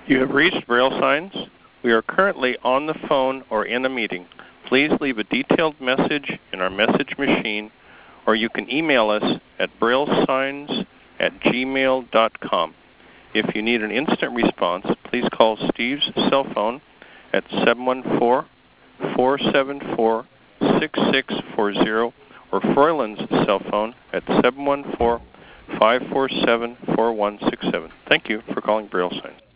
You have reached Braille Signs. We are currently on the phone or in a meeting. Please leave a detailed message in our message machine, or you can email us at braillesigns@gmail.com. If you need an instant response, please call Steve's cell phone at 714-474-6640 or Froyland's cell phone at 714-547-4167. Thank you for calling Braille Signs.